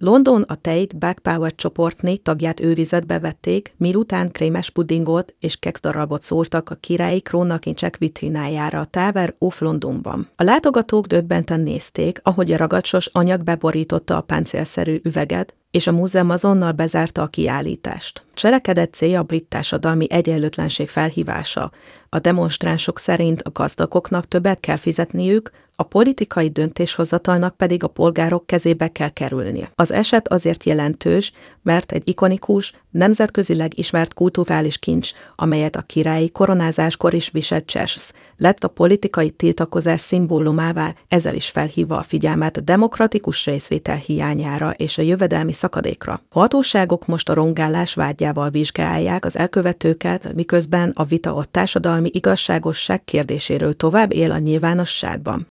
London a Tate Back Power csoport 4 tagját őrizetbe vették, miután krémes pudingot és kekszdarabot szórtak a királyi krónakincsek vitrinájára a Tower of Londonban. A látogatók döbbenten nézték, ahogy a ragacsos anyag beborította a páncélszerű üveget, és a múzeum azonnal bezárta a kiállítást. Cselekedet célja a brit társadalmi egyenlőtlenség felhívása. A demonstránsok szerint a gazdagoknak többet kell fizetniük, a politikai döntéshozatalnak pedig a polgárok kezébe kell kerülnie. Az eset azért jelentős, mert egy ikonikus, nemzetközileg ismert kulturális kincs, amelyet a királyi koronázáskor is viselt Charles, lett a politikai tiltakozás szimbólumává, ezzel is felhívva a figyelmet a demokratikus részvétel hiányára és a jövedelmi szakadékra. A hatóságok most a rongálás vádjával vizsgálják az elkövetőket, miközben a vita a társadalmi igazságosság kérdéséről tovább él a nyilvánosságban.